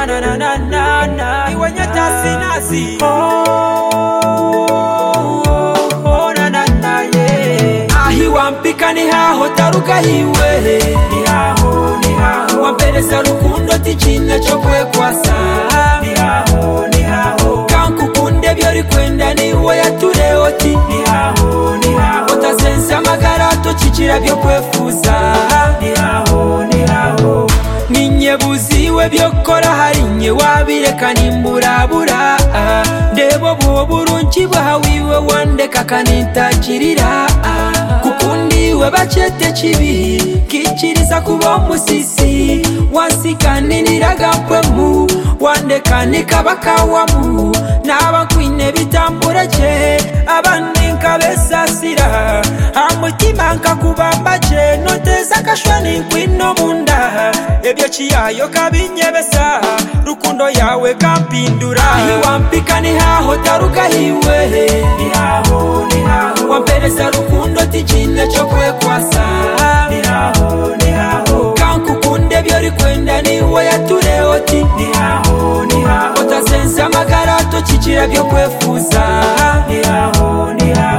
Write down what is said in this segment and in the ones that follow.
na na na na na iwe nyata sinasi na na na yeah ahi wampika ni haho taruka hiwe ni haho wampereza rukundo tichine chokwe kwasa ni haho kankukunde byori kwenda niwe yatureoti ni haho otasensa magarato chichira byo kwefuza ni haho ninyebuziwe byokora hari nye wabireka nimburabura ndebo bwo burunki bwawiwe wandeka kanintagirira kukundiwe bacete kibi kikiriza kuba musisi wansikaniriraga mpwemu wandeka nikabakawamu n'abakwine bitamburaje abandi nkabesasira amutima nkakubambaje noteza kashwani kwino munda ebyo kiyayo kabinyebesa rukundo yawe kampindura wampika ni haho taruka hiwe ni haho wampereza rukundo tichine chokwe kwasa ni haho kankukunde byori kwenda niwe yatureoti ni haho otasensa magarato chichira byo kwefuza ni haho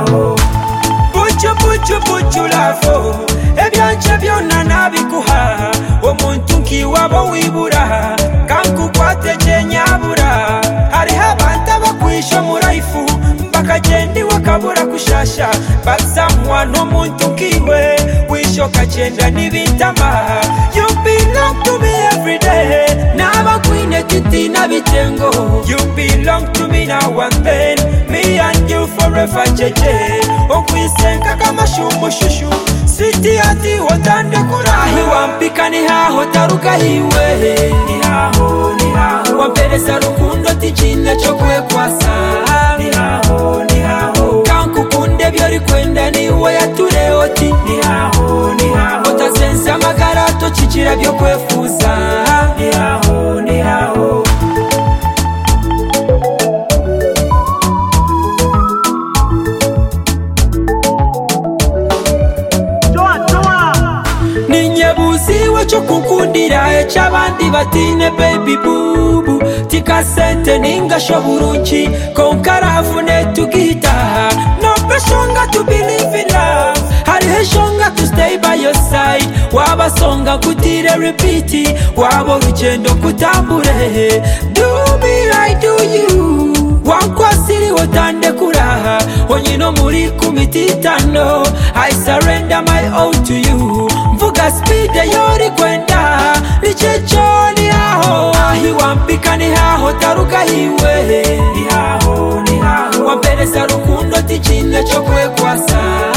bucu lafo ebyanje byonna nabikuha omuntu nkiwabo wibura kankukwate kyenyabura hariho abantu abakwisha mu life bakagendi wakabura kushasha basamwa n'omuntu nkiwe wishoka kyenda n'ibitama you belong to me every day n'abakwine titi n'abitengo you belong to me now and then me and you forever jeje okwisenga kama shumbushushu sweetie ati wotande kurahi wampika ni haho taruka hiwe ni haho wampereza rukundo tichine chokwe kwasa ni haho kankukunde byori kwenda niwe yatureoti ni haho otasensa magarato chichira byo kwefuza ni haho ninyebuziwe cyo kukundira ecyabandi batine baby bubu tikasente ningasho burunki konkarafune tugita no pressure to believe in love hari heshonga to stay by your side wabasonga kutire repeat wabo rugendo kutambure do me I do you wankwasiri wotande kuraha onyino muri kumititano I surrender my all to you mvuga speed yori kwenda lichechoni aho ahi wampika ni haho taruka hiwe ni haho wampereza rukundo tichine chokwe kwasa